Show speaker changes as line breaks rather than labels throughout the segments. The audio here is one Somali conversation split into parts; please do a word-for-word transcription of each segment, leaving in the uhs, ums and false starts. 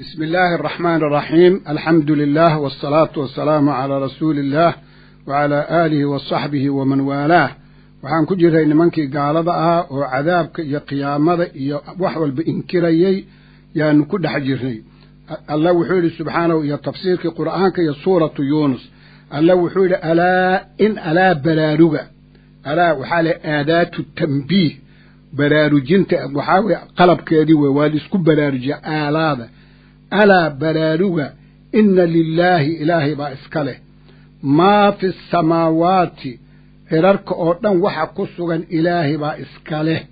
بسم الله الرحمن الرحيم. الحمد لله والصلاة والسلام على رسول الله وعلى آله وصحبه ومن والاه. waxaan ku jiray nimankii gaalada ah oo cadaabka iyo qiyaamada iyo wax walba inkirayay yaanu ku dhex jirnay. Allah wuxuu yidhi subxaanahu iyo tafsiirkii qur'aanka iyo suuratu yuunus. Allah wuxuu yidhi alaa in alaa baraaruga alaa waxaa le aadaatu tanbiih baraarujinta waxaa weye qalabkeedii wey waa laisku baraarujiya aalaada alaa baraaruga ina lilaahi ilaahay baa iska leh maa fi samaawaati cirarka oo dhan waxa ku sugan ilaahay baa iska leh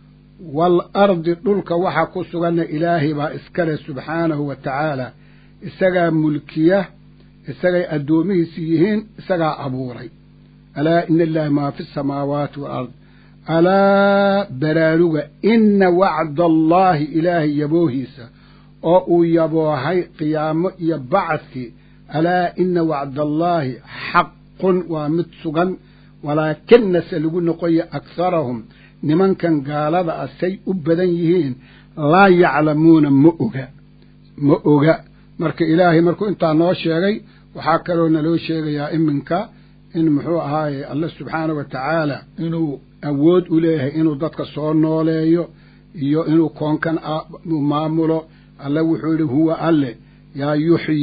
waalardi dhulka waxa ku suganna ilaahay baa iska leh subxaanahu wa tacaala isagaa mulkiya isagay addoomihiisi yihiin isagaa abuuray alaa ina lilaahi maa fi samaawaati waalardi alaa baraaruga ina wacda allaahi ilaahay yaboohiisa oo uu yaboohay qiyaamo iyo bacthi alaa ina wacda allaahi xaqun waa mid sugan walaakina se lagu noqoya aktharahum nimankan gaalada ah say u badan yihiin laa yaclamuuna ma oga ma oga marka ilaahay markuu intaa noo sheegay waxaa kaloo naloo sheegayaa iminka in muxuu ahaaye allah subxaanahu wa tacaala inuu awood u leeyahay inuu dadka soo nooleeyo iyo inuu koonkan maamulo alla wuxuu yidhi huwa alle yaa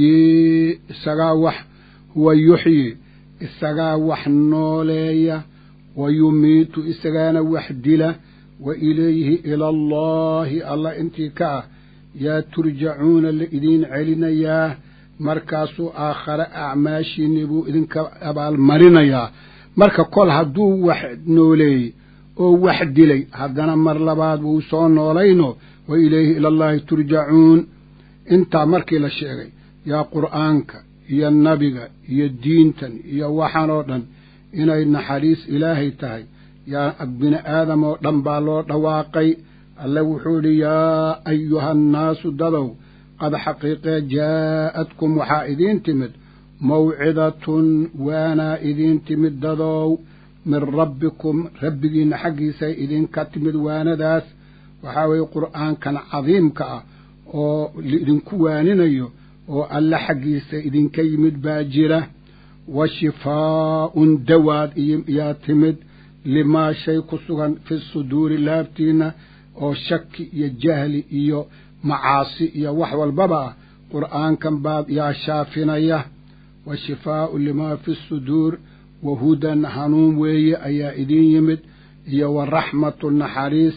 yuxyii isagaa wax huwa yuxyi isagaa wax nooleeya wa yumiitu isagaana wax dila wa ilayhi ila allaahi allah intii ka ah yaa turjacuuna la idiin celinayaa markaasuu aakhare acmaashiinni buu idinka abaalmarinayaa marka kol hadduu wax nooleeyey oo wax dilay haddana mar labaad wuu soo noolayno wa ilayhi ila allaahi turjacuun intaa markii la sheegay yaa qur'aanka iyo nabiga iyo diintan iyo waxaan oo dhan inay naxariis ilaahay tahay yaa bini aadam oo dhan baa loo dhawaaqay alle wuxuu yidhi yaa ayuha annaasu dadow qad xaqiiqee jaa'adkum waxaa idiin timid mawcidatun waanaa idiin timid dadow min rabbikum rabbigiinna xaggiisay idinka timid waanadaas waxaa weeye qur'aankan cadiimka ah oo laidinku waaninayo oo alle xaggiisa idinka yimid baa jira wa shifaa'un dawaad yaa timid limaa shay ku sugan fi suduuri laabtiinna oo shaki iyo jahli iyo macaasi iyo wax walbaba ah qur'aankan baad yaa shaafinaya wa shifaa'un limaa fi suduur wa hudan hanuun weeye ayaa idiin yimid iyo wa raxmatu naxariis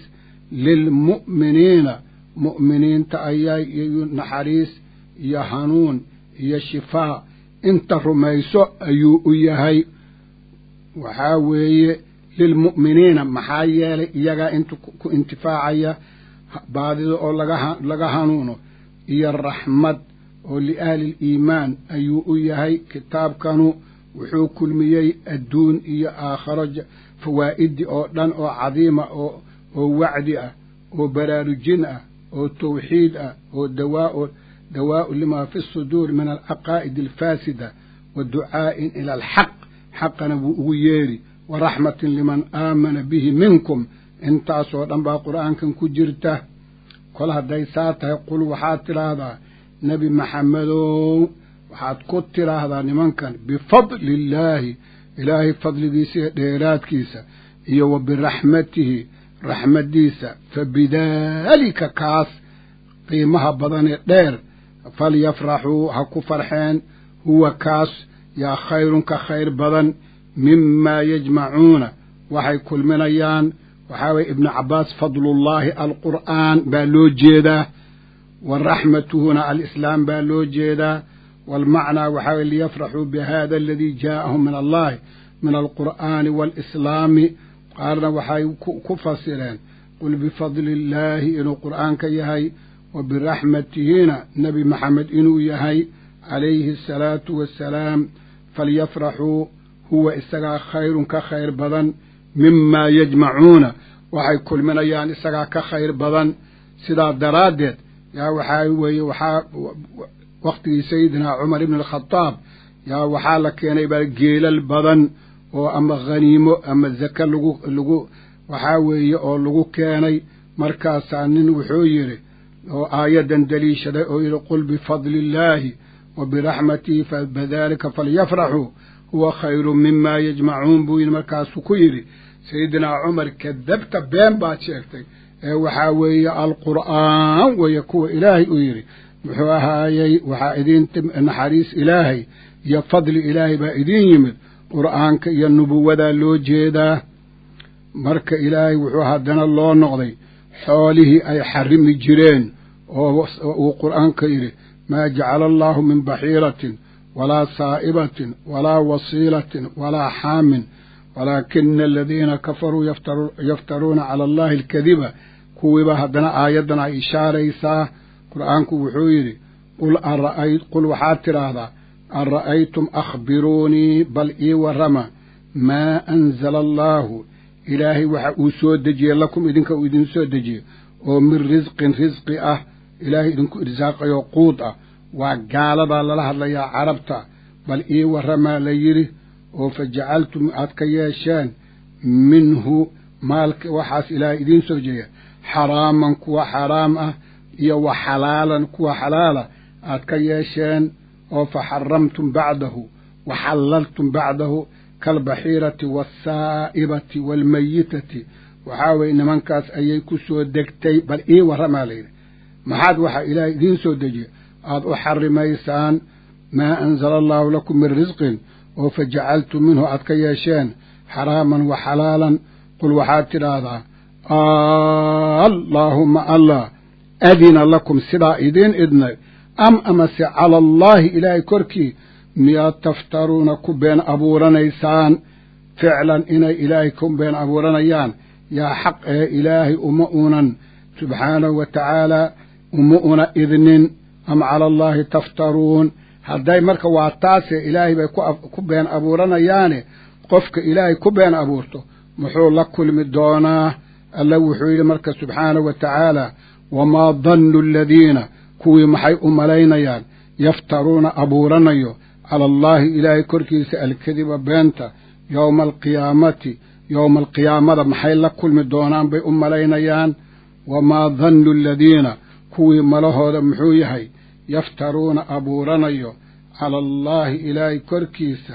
lilmu'miniina mu'miniinta ayaa naxariis iyo hanuun iyo shifaa inta rumayso ayuu u yahay waxaa weeye lilmu'miniina maxaa yeelay iyagaa inta ku intifaacaya baadida oo laga laga hanuuno iyo raxmad oo liahli liimaan ayuu u yahay kitaabkanu wuxuu kulmiyey adduun iyo aakharo fawaa'idi oo dhan oo cadiima oo oo wacdi ah oo baraarujin ah oo tawxiid ah oo dawaa dawaa'u limaa fi suduur min alcaqaa'id alfaasida wa ducaa'in ila alxaq xaqana wuu ugu yeedhi wa raxmatin liman aamana bihi minkum intaasoo dhan baa qur'aankan ku jirta kol hadday saa tahay qul waxaad tidhaahdaa nebi maxamedow waxaad ku tidhaahdaa nimankan bifadli illaahi ilaahay fadligiisa iyo dheeraadkiisa iyo wa biraxmatihi raxmaddiisa fa bidaalika kaas qiimaha badanee dheer falyafraxuu ha ku farxeen huwa kaas yaa khayrun ka khayr badan mimaa yajmacuuna waxay kulminayaan waxaa weye ibnu cabbaas fadlullaahi alqur'aan baa loo jeedaa wa raxmatuhuna alislaam baa loo jeedaa waalmacnaa waxaa weye liyafraxuu bihada aladii jaa'ahum min allahi min alqur'aani waalislaami qaarna waxay ku fasireen qul bifadli illaahi inuu qur'aanka yahay wa biraxmatihina nebi maxamed inuu yahay calayhi asalaatu wassalaam falyafraxuu huwa isagaa khayrun ka khayr badan mimaa yajmacuuna waxay kulminayaan isagaa ka khayr badan sidaa daraaddeed yaa waxaa weeye waxaa wakhtigii sayidinaa cumar ibn alkhadaab yaa waxaa la keenay baa geelal badan oo ama khaniimo ama zake lagu lagu waxaa weeye oo lagu keenay markaasaa nin wuxuu yidhi آية دليشة قل بفضل الله وبرحمته فبذلك فليفرحوا هو خير مما يجمعون بوين مركز كيري سيدنا عمر كذبت بين باتشيكتي وحاوي القرآن ويكون إلهي أيري وحاوي وحايدين نحريس إلهي يا فضل إلهي بائدين يمد قرآن يا النبوة ذا لو جيدا مرك إلهي وحادنا الله نقضي حوله أي حرم الجيرين وقرآن كيري ما جعل الله من بحيرة ولا صائبة ولا وصيلة ولا حام ولكن الذين كفروا يفترون, يفترون على الله الكذبة كوبا هدنا آياتنا إشارة إيسا قرآن كوحويري قل أرأيت قل وحاتر هذا أرأيتم أخبروني بل إي ورما ما أنزل الله إلهي وحا أسود دجي لكم إذنك وإذن سود دجي ومن رزق رزق أه إلهي إذنك إرزاق يقود أه وقال بالله الله يا عربتا بل إي ورما ليري وفجعلتم أتكياشان منه مالك وحاس إلهي إذن سود دجي حراما كوا حراما إيا وحلالا كوا حلالا أتكياشان وفحرمتم بعده وحللتم بعده كالبحيرة والسائبة والميتة وحاوي إن من كاس أيكو سودكتي بل إيه ورما ليلة ما حد وحا إلهي دين سودجي أض أحرم إيسان ما أنزل الله لكم من رزق وفجعلتم منه أتكياشان حراما وحلالا قل وحاتر هذا آه اللهم الله أذن لكم سبا إذن إذن أم أمس على الله إلهي كركي ميات تفترون كبين أبورانيسان فعلا إن إلهيكم بين أبورانيان يا حق يا إلهي أمؤنا سبحانه وتعالى أمؤنا إذن أم على الله تفترون هداي مركا واتاسي إلهي بكبين أبورانيان قفك إلهي كبين أبورته محول لك كل مدونا الله وحويل مركا سبحانه وتعالى وما ظن الذين كوي محي أمالينيان يفترون أبورانيو على الله إلهي كركيس الكذب بينتا يوم القيامة يوم القيامة محي لك كل مدونان بي أمالينيان وما ظن الذين كوي ملهو محويهي يفترون أبورانيو على الله إلهي كركيس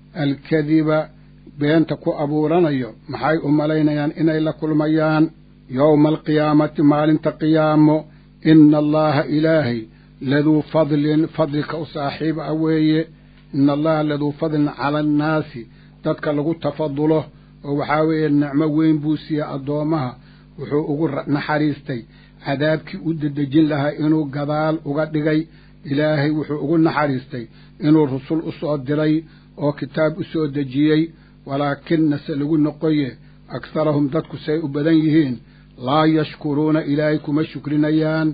الكذب بينتا كو أبورانيو محي أمالينيان إني لكل ميان يوم القيامة مال قيامه إن الله إلهي لذو فضل فضلك وصاحب أوي إن الله لذو فضل على الناس تتكلغو تفضله وحاوي النعمة وين بوسيا أدومها وحو نحريستي عذابك أدد لها إنو قضال وقدقي إلهي وحو نحريستي إنو الرسول أسعد دلي وكتاب أسعد دجيي ولكن نسألوا نقوي أكثرهم تتكو سيء بدنيهين لا يشكرون إلهيكم الشكرينيان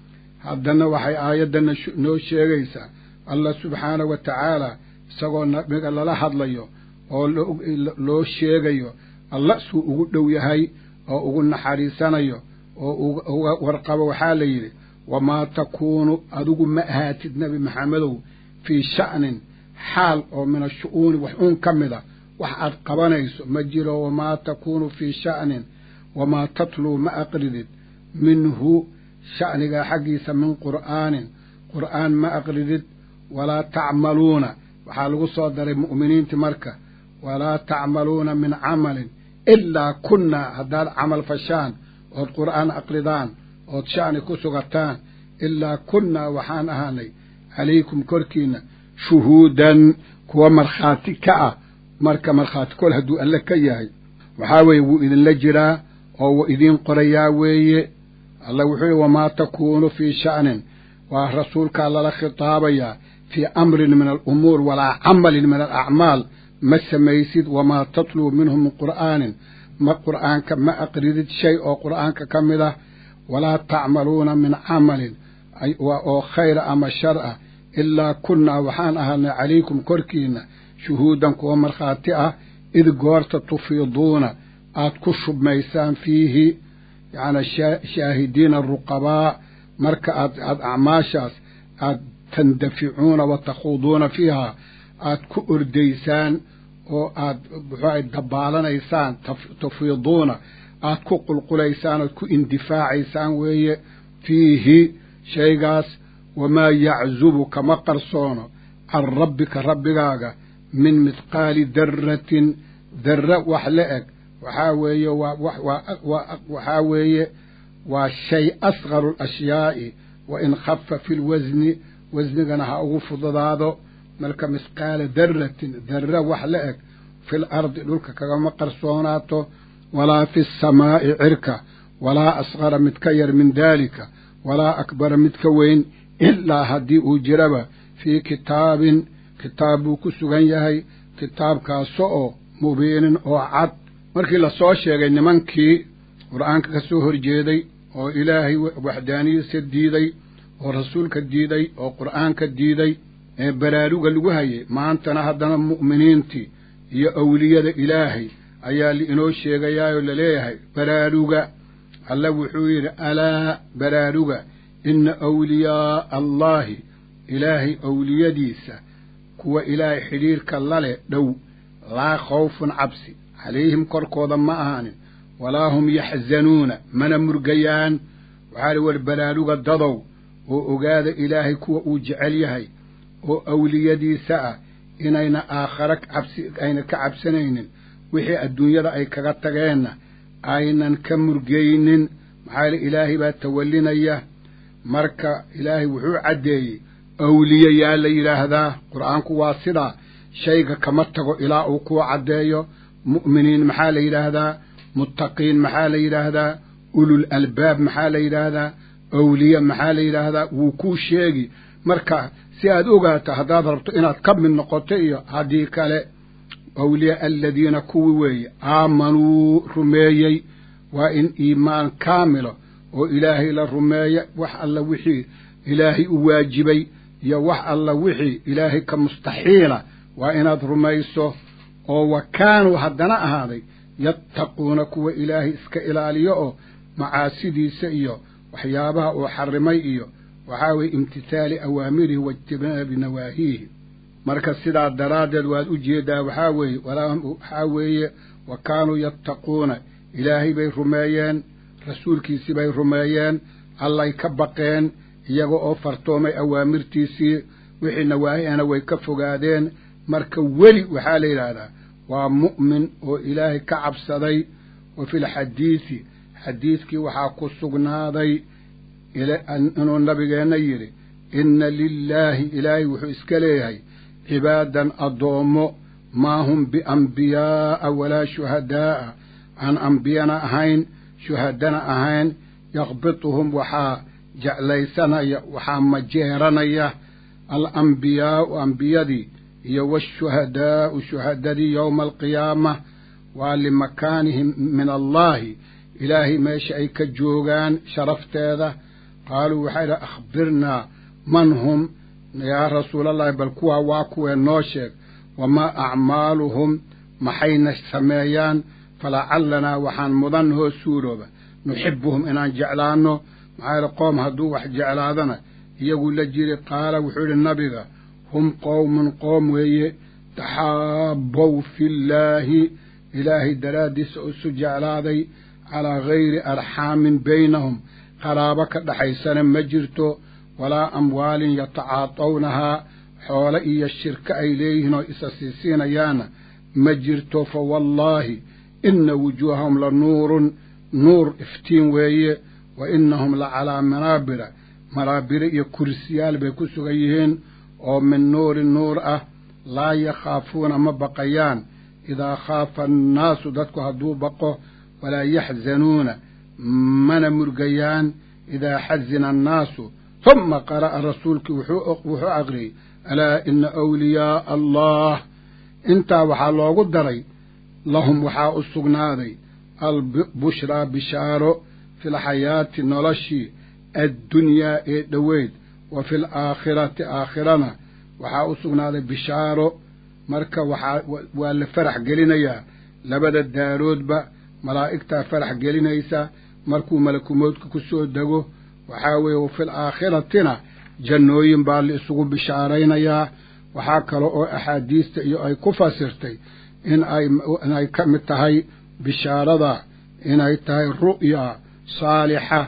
هذا وحي آياتنا نو شيغيسا الله سبحانه وتعالى سغو نبي الله لا hadlayo oo loo sheegayo Allah suu ugu dhow yahay oo ugu naxariisanayo oo warqaba waxa la yiri wama takunu adugu ma ahatid nabi maxamedow fi sha'nin hal oo min ash-shu'un wax un kamida wax aad qabanayso ma jiro wama takunu fi sha'nin wama tatlu ma aqridid minhu شأنك حقيس من قرآن قرآن ما أقردد ولا تعملون وحالغو صدر المؤمنين تمركة ولا تعملون من عمل إلا كنا هذا عمل فشان والقرآن أقردان وشأن كسغتان إلا كنا وحان أهاني عليكم كركينا شهودا كوا مرخاتي كأ مركة مرخاتي كل هدو ألك إياهي وحاوي وإذن لجرا أو إذن قرياوي الله وحي وما تكون في شأن ورسولك الله خطابيا في أمر من الأمور ولا عمل من الأعمال ما سميسيد وما تطلو منه من قرآن ما قرآن كما أقردت شيء أو قرآن ككمله ولا تعملون من عمل أو خير أما شرع إلا كنا وحان أهلنا عليكم كركينا شهودا كومر خاطئة إذ قرت تفيضون أتكشب ميسان فيه يعني شاهدين الرقباء مركة أعماشاس تندفعون وتخوضون فيها أتكؤر ديسان وأتدبالنا إيسان تفيضون أتكو قلقل إيسان أتكو اندفاع إيسان وهي فيه شيغاس وما يعزب كما قرصونه عن ربك ربك من مثقال ذرة ذرة وحلقك وحاوية وحاوية والشيء أصغر الأشياء وإن خف في الوزن وزننا أغفض هذا ملك مثقال ذرة ذرة وحلقك في الأرض لك كما قرصوناته ولا في السماء عركة ولا أصغر متكير من ذلك ولا أكبر متكوين إلا هدي أجرب في كتاب كتاب كسوغن يهي كتاب كاسو مبين أو عد markii la soo sheegay nimankii quraanka ka soo horjeeday oo ilaahay waxdaaniyadiisa diiday oo rasuulka diiday oo quraanka diiday ee baraaruga lagu hayay maantana haddana mu'miniintii iyo awliyada ilaahay ayaa li inoo sheegayaa la leeyahay baraaruga alla wuxuu yiri ala baraaruga inna awliyaa allahi ilaahay awliyadiisa kuwa ilaahay xiriirka la leh dhow laa khawfun cabsi عليهم كركوضا معهان ولا هم يحزنون من مرقيان وعلى والبلالوغ الضضو وقاد إلهي كو أجعليهي وأولي دي ساعة إن أين آخرك عبس أين كعبسنين وحي الدنيا رأي كغتغين أين كمرقين معالي إلهي باتولينا إياه مركا إلهي وحو عدي أولي يا ليلة هذا قرآنك واصلا شيء كمتغو إلى أوكو عديو مؤمنين محال إلى متقين محال إلى أولو الألباب محال إلى أولياء محال إلى وكو شيء مركا سياد أوغاتا هذا ضربت إنا تكب من نقطية هذه كالي أولياء الذين كوي آمنوا رميي وإن إيمان كامل وإلهي للرميي وح الله وحي إلهي واجبي يا وح الله وحي إلهي كمستحيلة وإن رميسه وكانوا هدنا هذي يتقون كو إلهي اسك إلاليو معاسدي سئيو وحيابها وحرميئيو وحاوي امتثال أوامره واجتناب نواهيه مركز سدع الدرادل والأجيدا وحاوي ولا حاوي وكانوا يتقون إلهي بي رميان رسول كيسي بي رميان الله يكبقين يغو أوفرتومي أوامر تيسي وحي نواهي أنا ويكفو قادين مركز ولي وحالي هذا ومؤمن وإلهي كعب صدي وفي الحديث حديثك وحاكو السقناضي إلى أنه النبي ينيري إن لله إلهي وحسكليه عبادا أضوم ما هم بأنبياء ولا شهداء عن أنبيانا أهين شهدنا أهين يغبطهم وحا جعليسنا وحا مجيرنا الأنبياء وأنبيادي يو الشهداء شهداء يوم القيامة ولمكانهم من الله إلهي ما شئيك الجوغان شرفت هذا قالوا وحيد أخبرنا من هم يا رسول الله بالكوها واكوها النوشك وما أعمالهم محين السمايان فلعلنا وحان مضنه سوروبا نحبهم إن جعلانه معايا قوم هدو وح جعلانه يقول لجيري قال وحول النبي هم قوم قوم وهي تحابوا في الله إلهي درادس أسجعلاذي على غير أرحام بينهم قرابك دحيسان مجرتو ولا أموال يتعاطونها حول إيا الشرك إليهن وإساسيسين يانا مجرتو فوالله إن وجوههم لنور نور افتين وهي وإنهم لعلى منابر منابر يكرسيال بيكسو غيهن ومن نور النور أه لا يخافون مبقيان إذا خاف الناس دتكو هدو بقو ولا يحزنون من مرقيان إذا حزن الناس ثم قرأ رسولك وحو أغري ألا إن أولياء الله انت وحالو قدري لهم وحاء السقناذي البشرى بشارو في الحياة نلشي الدنيا دويد وفي الآخرة آخرنا وحاء السقناذي بشارو مركا وحا والفرح قلنا لبدا الدارود با ملائكتا فرح قلنيسا مركو ملكو موتك كسو دقو وحاوي وفي الآخرتنا جنوين بالي سقو بشارين يا وحاكرو أحاديث أي كفاسرتي إن أي إن أي كمتهاي بشارة إن أي تهاي رؤيا صالحة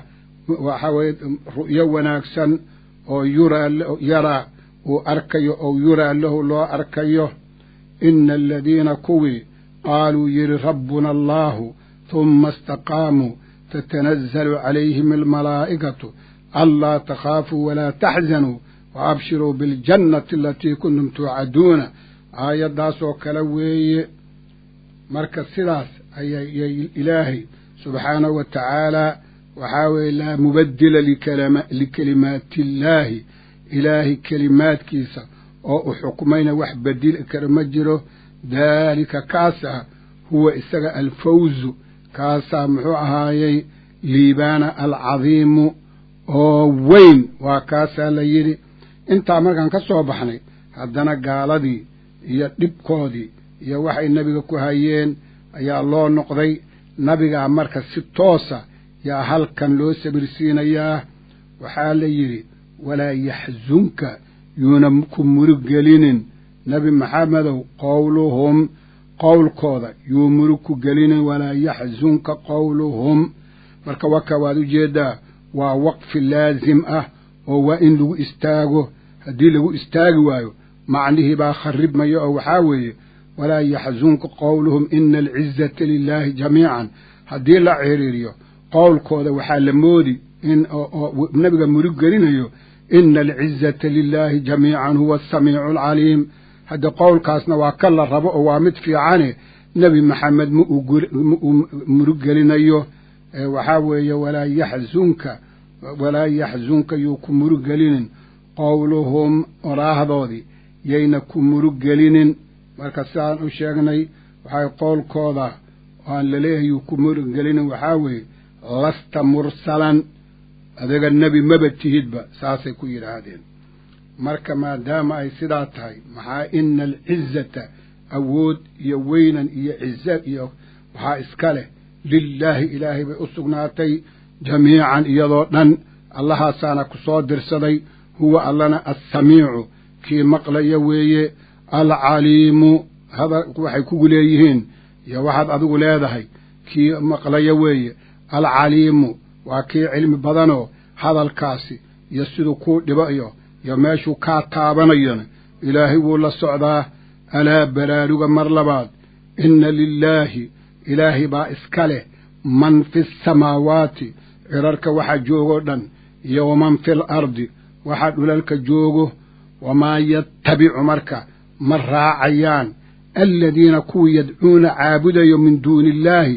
وحاوي رؤيا وناكسا أو يرى يرى وأركيه أو يرى له لو أركيه إن الذين كوي قالوا يري ربنا الله ثم استقاموا تتنزل عليهم الملائكة ألا تخافوا ولا تحزنوا وأبشروا بالجنة التي كنتم توعدون آية داسو كلوي مركز سلاس أي إلهي سبحانه وتعالى وحاول لا مبدل لكلمات الله إلهي كلمات كيسا أو حكمين وحبدل كرمجره ذلك كاسا هو إسغى الفوز كاسا محوهاي ليبان العظيم أو وين وكاسا ليري انت مركان كسو بحني هدنا قالدي يا دبكودي يا وحي النبي كوهايين يا الله نقضي نبي مركز ستوسا يا هل كان لو سبرسين يا وحال يري ولا يحزنك يونمكم مرقلين نبي محمد قولهم قول كودا يومركو قلين ولا يحزنك قولهم مركا وكا وادو جيدا ووقف لازم اه وإن لو استاغو هدي لو استاغو وايو معنيه با خرب ما يو حاوي ولا يحزنك قولهم إن العزة لله جميعا هدي لا عريريو قول كودا وحال مودي إن نبقى مرقلين إن العزة لله جميعا هو السميع العليم هذا قول كاسنا وكل الربع وامد في عنه نبي محمد مرقلين أيوه وحاوي ولا يحزنك ولا يحزنك يوكم مرقلين قولهم وراهضودي يينكم مرقلين مركزان أشيغني وحاوي قول كوضا وان لليه يوكم مرقلين وحاوي لست مرسلا هذا النبي ما بتهيد با ساسي كوير هادين مركا ما دام اي سداتاي مع ان العزة اود يوينا يا عزة يا وها اسكاله لله الهي بأسقناتي جميعا يضوطن الله سانا كسو درسدي هو اللنا السميع كي مقل يوي العليم هذا waxay ku guleeyeen ya waxaad adigu leedahay kii maqlaya weeye العليم وكي علم بدنه هذا الكاسي يسدو كو دبايو يا ماشو كا تابنيان إلهي ولا سعدا ألا برارغ مرلباد إن لله إلهي با إسكاله من في السماوات إرارك واحد جوغو دن يومن في الأرض واحد أولالك جوغو وما يتبع مركا مرا عيان الذين كو يدعون عابدا من دون الله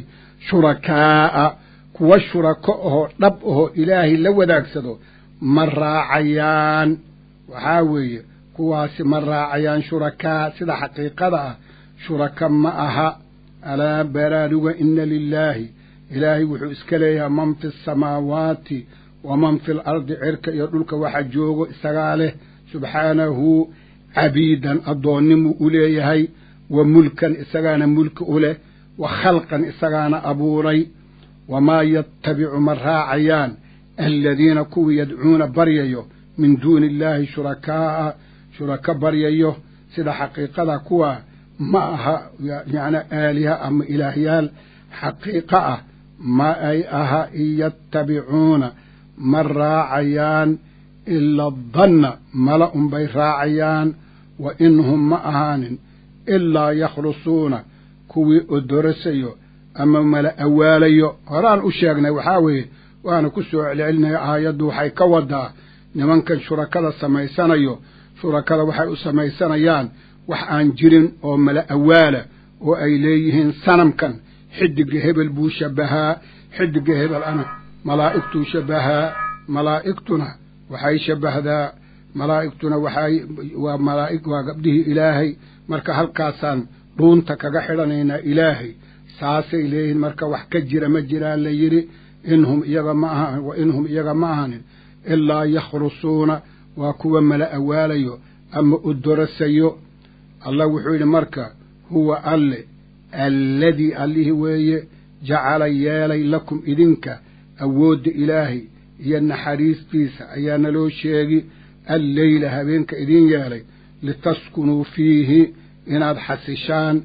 شركاء كوا شركاءه ربه إلهي لو داكسدو مرا عيان وحاوي كواس مرا عيان شركاء سيدا حقيقة شركاء معها ألا برادو إن لله إلهي وحو إسكاليها من في السماوات ومن في الأرض عرك يدلك وحجوه إسغاله سبحانه عبيدا أضونم أوليه وملكا إسغانا ملك أوليه وخلقا إسغانا أبوري وما يتبع مرها عيان الذين كو يدعون بريايو من دون الله شركاء شركاء بريايو سيدا حقيقة كوا معها يعني آلهة أم إلهيال حقيقة ما أي أها يتبعون مرا عيان إلا الظن ملأ بيراعيان وإنهم معهان إلا يخلصون كوي أدرسيو أما ملأ أوليو هران أشيغنا وحاوي وأنا كسو علينا آيادو حي كودا نمان كان شركة سميسانيو شركة وحي سميسانيان وحان جرين أو ملأ أولا وأيليهن سنم كان حد هبل بو شبها حد هبل أنا ملائكتو شبها ملائكتنا وحي شبه ذا ملائكتنا وحي وملائك وقبله إلهي مركا هالكاسان دونتك قحرانينا إلهي ساسي إليه مركا وحكجر مجرى ليري إنهم إيغا معهن وإنهم إيغا معهن إلا يخرصون وكوا ملأ واليو أما أدرسيو الله وحول مركا هو اللي الذي اللي هو جعل يالي لكم إذنك أود إلهي ين حريص فيسا أيانا لو شيغي الليل هبينك إذن يالي لتسكنوا فيه إن أدحسشان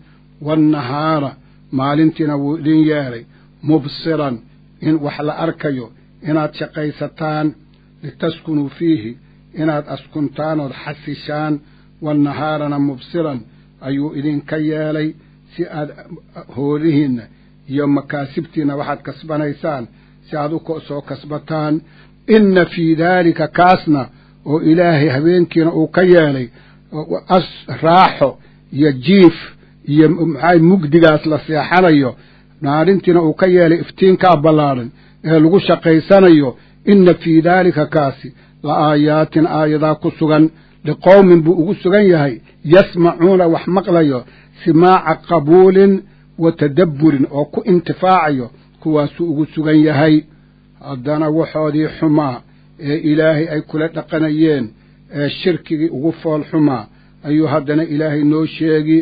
والنهار مالنتنا وإذن يالي مبصرا إن وحل أركيو inaad shaqaysataan litaskunuu fiihi inaad askuntaan ood xasishaan wannahaarana mubsiran ayuu idinka yeelay si aad hoolihiinna iyo makaasibtiinna waxaad kasbanaysaan si aad u soo kasbataan inna fii daalika kaasna oo ilaahay habeenkiina uu ka yeelay as raaxo iyo jiif iyo maxay mugdigaas la seexanayo naarintiina uu ka yeelay iftiinkaa ballaadhan ee lagu shaqaysanayo inna fii daalika kaasi la aayaatin aayadaa ku sugan liqowmin buu ugu sugan yahay yasmacuuna wax maqlayo simaaca qabuulin wa tadabburin oo ku intifaacayo kuwaasuu ugu sugan yahay haddana waxoodii xumaa ee ilaahay ay kula dhaqanayeen ee shirkigii ugu fool xumaa ayuu haddana ilaahay noo sheegi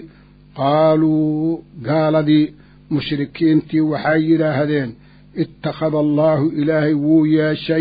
qaaluu gaaladii mushrikiintii waxay yidhaahdeen ittakhada allaahu ilaahay wuu yeeshay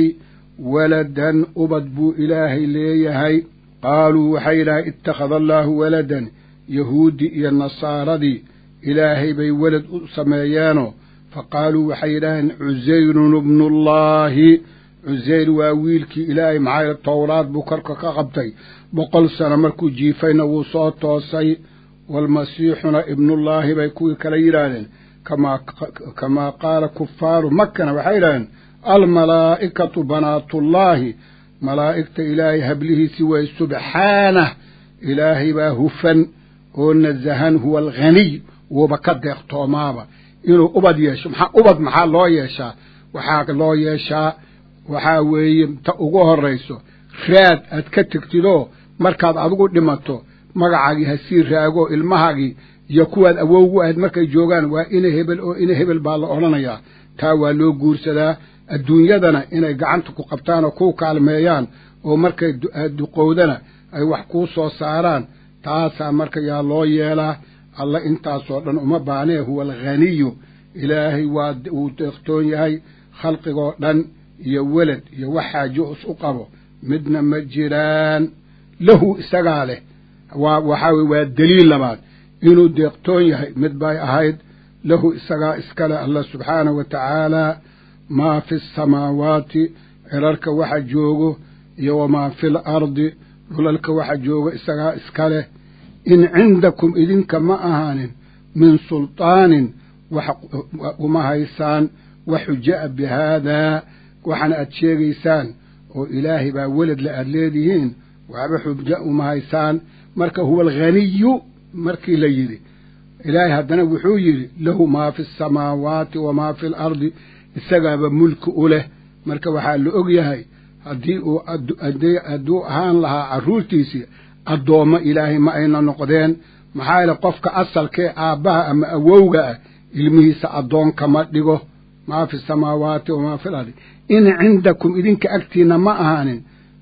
waladan ubad buu ilaahay leeyahay qaaluu waxay yidhahdeen ittakhada allaahu waladan yahuudi iyo nasaaradii ilaahay bay welad u sameeyeenoo fa qaaluu waxay yidhahdeen cusayrun ibnullaahi cusayr waa wiilkii ilaahay maxaa towraad buu korka ka qabtay boqol sano markuu jiifayna wuu soo toosay waalmasiixuna ibnullaahi bay kuwii kala yidhaahdeen kamaa kamaa qaala kufaaru makkana waxay yidhahdeen almalaa'ikatu banaatullaahi malaa'igta ilaahay hablihiisii way subxaanah ilaahay baa hufan oo nazahan huwa alghaniy wuuba ka deeqtoomaaba inuu ubad yeesho maxaa ubad maxaa loo yeeshaa waxaa loo yeeshaa waxaa weeye ta ugu horrayso raad aad ka tegtidoo markaad adigu dhimato magacaagii ha sii raago ilmahaagii iyo kuwaad awowgu ahayd markay joogaan waa ina hebel oo ina hebel baa la odhanayaa taa waa loo guursadaa adduunyadana inay gacanta ku qabtaan oo kuu kaalmeeyaan oo markay duqowdana ay wax kuu soo saaraan taasaa marka yaa loo yeelaa alla intaasoo dhan uma baanee huwa alghaniyu ilaahay waa uu deeqtoon yahay khalqigoo dhan iyo welad iyo wax xaajo is u qabo midna ma jiraan lahu isagaa leh waa waxaa weye waa daliil labaad inuu deeqtoon yahay mid bay ahayd lahu isagaa iskale allah subxaanahu wa tacaalaa maa fi asamaawaati cirarka waxa joogo iyo wamaa fi l ardi dhulalka waxa joogo isagaa iska leh in cindakum idinka ma ahaanin min sulطaanin wax uma haysaan wax xuja-a bi haadaa waxaana aad sheegaysaan oo ilaahay baa weladla aad leedihiin waxba xuja uma haysaan marka huwa alghaniyu markii la yidhi ilaahay haddana wuxuu yidhi lahu maa fi asamaawaati wamaa fi alardi isagaaba mulki u leh marka waxaa la og yahay haddii uu hadduu ahaan lahaa carruurtiisii addoommo ilaahay ma ayna noqdeen maxaa yeele qofka asalkee aabbaha ama awowga ah ilmihiisa addoon kama dhigo maa fi samaawaati wamaa fi alardi in cindakum idinka agtiinna ma ahaanin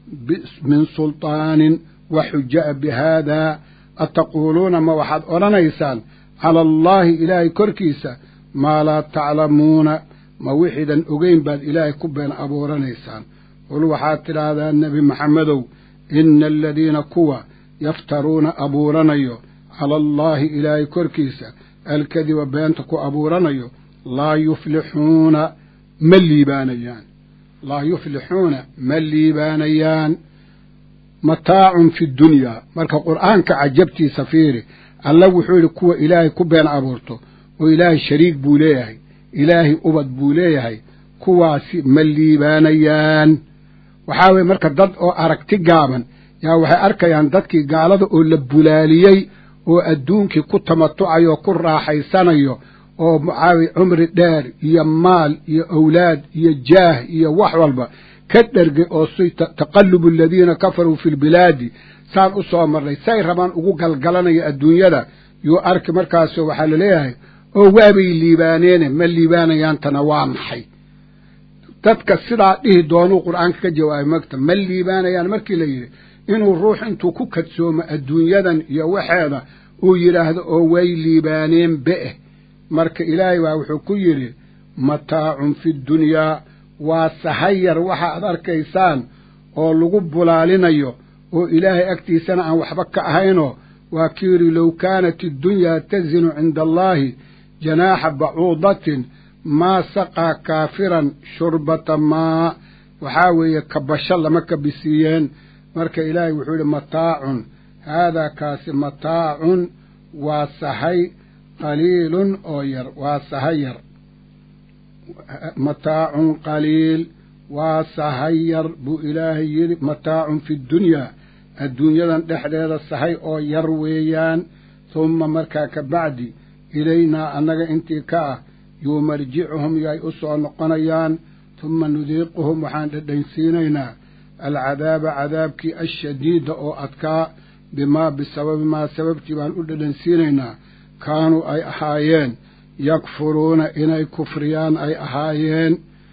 min sulطaanin wa xuja-a bi haadaa ataquuluuna ma waxaad odhanaysaan cala allaahi ilaahay korkiisa maa laa taclamuuna ma wixiidan ogeyn baad ilaahay ku been abuuranaysaan qul waxaad tidhaahdaa nebi maxamedow ina aladiina kuwa yaftaruuna abuuranayo cala allaahi ilaahay korkiisa alkadiba beenta ku abuuranayo laa yuflixuuna ma liibaanayaan laa yuflixuuna ma liibaanayaan mataacun fi dunyaa marka qur'aanka cajabtiisa fiiri alla wuxuu yidhi kuwa ilaahay ku been abuurto oo ilaahay shariik buu leeyahay ilaahay ubad buu leeyahay kuwaasi ma liibaanayaan waxaa weye marka dad oo aragti gaaban yaa waxay arkayaan dadkii gaalada oo la bulaaliyey oo adduunkii ku tamatucayo oo ku raaxaysanayo oo maxaawi cumri dheer iyo maal iyo awlaad iyo jaah iyo wax walba ka dhergay oo si taqallubu aladiina kafaruu fi lbilaadi saan u soo marnay say rabaan ugu galgalanaya adduunyada yuu arki markaasoo waxaa la leeyahay oo waabay liibaaneene ma liibaanayaantana waa maxay dadka sidaa dhihi doonuu qur'aanka ka jawaabay magta ma liibaanayaan markii la yidhi inuu ruux intuu ku kadsoomo adduunyadan iyo waxeeda uu yidhaahdo oo way liibaaneen be'eh marka ilaahay baa wuxuu ku yidhi mataacun fi dunyaa waa sahayar waxa aad arkaysaan oo lagu bulaalinayo oo ilaahay agtiisana aan waxba ka ahaynoo waa kii yidhi low kaanat iddunyaa tazinu cinda allaahi janaaxa bacuudatin maa saqaa kaafiran shurbata maa waxaa weeye kabasho lama kabisiiyeen marka ilaahay wuxuu yidhi mataacun haadaa kaasi mataacun waa sahay qaliilun oo yar waa sahay yar mataacun qaliil waa sahay yar buu ilaahay yidhi mataacun fi ddunyaa adduunyadan dhexdeeda sahay oo yar weeyaan humma markaa ka bacdi ilaynaa annaga intii ka ah yuu marjicuhum yay u soo noqonayaan humma nudiiquhum waxaan dhadhansiinaynaa alcadaaba cadaabkii ashadiida oo adkaa bimaa bisababi maa sababtii baan u dhadhansiinaynaa kaanuu ay ahaayeen yakfuruuna inay kufriyaan ay ahaayeen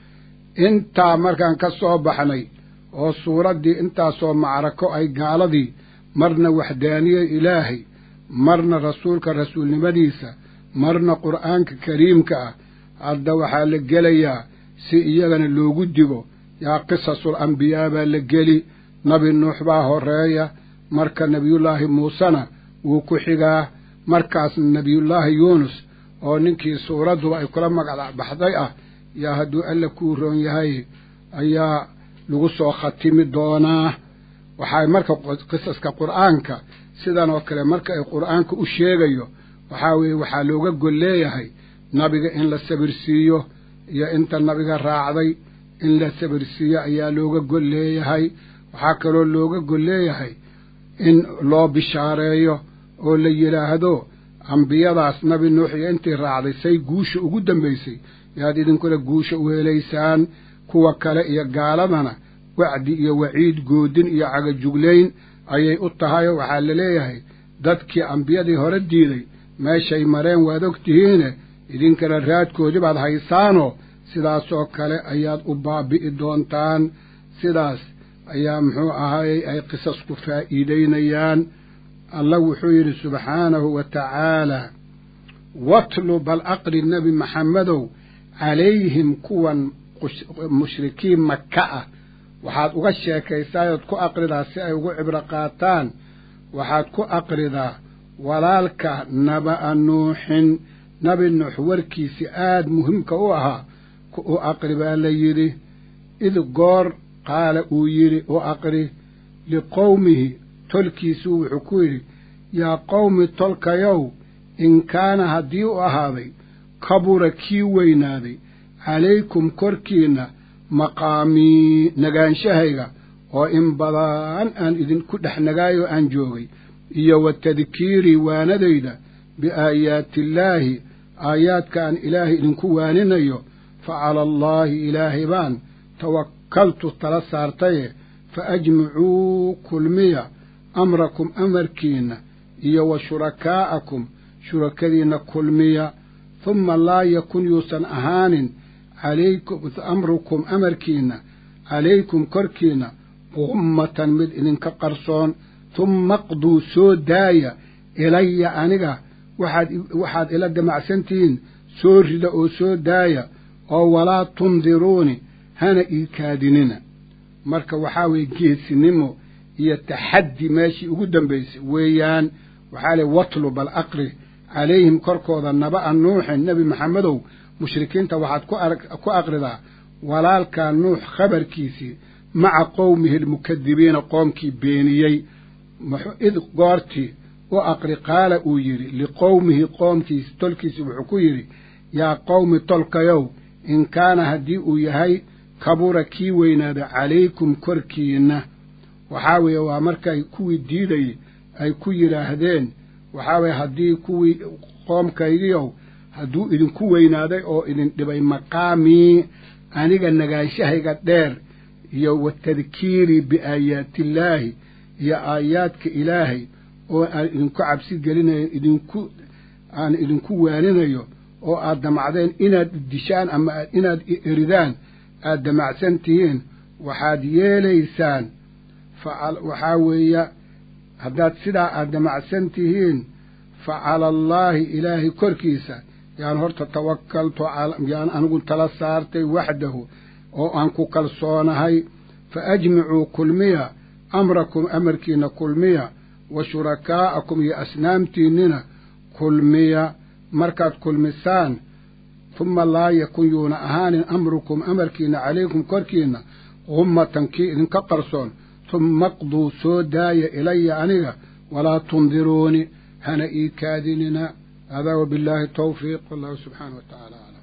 intaa markaan ka soo baxnay oo suuraddii intaasoo macrako ay gaaladii marna waxdaaniye ilaahay marna rasuulka rasuulnimadiisa marna qur'aanka kariimka ah hadda waxaa la gelayaa si iyagana loogu digo yaa qisasul ambiyaa baa la geli nabi nuux baa horreeya marka nebiyullaahi muusena wuu ku xigaa markaasna nebiyullaahi yuunus oo ninkii suuradduba ay kula magac baxday ah yaa hadduu alla kuu roon yahay ayaa lagu soo khatimi doonaa waxay marka qisaska qur'aanka sidan oo kale marka ay qur'aanka u sheegayo waxaa weeye waxaa looga gol leeyahay nabiga in la sabirsiiyo iyo inta nabiga raacday in la sabirsiiyo ayaa looga gol leeyahay waxaa kaloo looga gol leeyahay in loo bishaareeyo oo la yidhaahdo ambiyadaas nabi nuux iyo intii raacday say guusha ugu dambaysay yaad idinkuna guusha u helaysaan kuwa kale iyo gaaladana wacdi iyo waciid goodin iyo cagajuglayn ayay u tahayoo waxaa la leeyahay dadkii ambiyadii hore diiday meeshay mareen waad og tihiine idinkana raadkoodii baad haysaanoo sidaasoo kale ayaad u baabi'i doontaan sidaas ayaa muxuu ahaayey ay qisasku faa'iidaynayaan allah wuxuu yidhi subxaanahu wa tacaalaa watlu bal aqri nebi maxamedow calayhim kuwan mushrikiin maka ah waxaad uga sheekaysaayood ku aqridaa si ay ugu cibro qaataan waxaad ku aqridaa walaalka naba'a nuuxin nabi nuux warkiisi aad muhiimka u ahaa u aqri baa la yidhi id goor qaala uu yidhi u aqri liqowmihi tolkiisuu wuxuu ku yidhi yaa qowmi tolkayow in kaana haddii u ahaaday kabura kii weynaaday calaykum korkiinna maqaamii nagaanshahayga oo in badan aan idinku dhex nagaayoo aan joogay iyo wa tadkiirii waanadayda biaayaatiillaahi aayaadka aan ilaahay idinku waaninayo fa cala allaahi ilaahay baan tawakkaltu tala saartaye fa ajmicuu kulmiya amrakum amarkiinna iyo wa shurakaa'akum shurakadiinna kulmiya humma laa yakun yuusan ahaanin calaykum amrukum amarkiinna calaykum korkiinna ummatan mid idinka qarsoon humma qduu soo daaya ilaya aniga waxaad waxaad ila damacsantihiin soo rida oo soo daaya oo walaa tundiruuni hana ii kaadinina marka waxaa weeye geesinimo iyo taxaddi meeshii ugu dambaysay weeyaan waxaa le watlu bal aqri calayhim korkooda naba'a nuuxin nebi maxamedow mushrikiinta waxaad ku arg ku aqridaa walaalkaa nuux khabarkiisii maca qowmihi almukadibiina qoomkii beeniyey id goortii u aqri qaala uu yidhi liqowmihi qoomkiisi tolkiisi wuxuu ku yidhi yaa qowmi tolkayow in kaana haddii uu yahay kabura kii weynaada calaykum korkiinna waxaa weeye waa markay kuwii diidayey ay ku yidhaahdeen waxaa weeye haddii kuwii qoomkaygiiow hadduu idinku weynaaday oo idin dhibay maqaamii aniga nagaanshahayga dheer iyo wa tadkiirii biaayaatillaahi iyo aayaadka ilaahay oo aan idinku cabsi gelinayo idinku aan idinku waaninayo oo aad damacdeen inaad dishaan ama inaad eridaan aad damacsan tihiin waxaad yeelaysaan waxaa weeye haddaad sidaa aad damacsan tihiin fa cala allaahi ilaahay korkiisa yaan horta tawakkaltu yaan anigu tala saartay waxdahu oo aan ku kalsoonahay fa ajmicuu kulmiya amrakum amarkiina kulmiya wa shurakaa'akum iyo asnaamtiinnina kulmiya markaad kulmisaan ثم لا يكون يون أهان أمركم أمركين عليكم كركين غمة كي إذن كقرصون ثم اقضوا سوداي إلي أنيغا ولا تنظروني هنا إيكاديننا هذا وبالله التوفيق والله سبحانه وتعالى.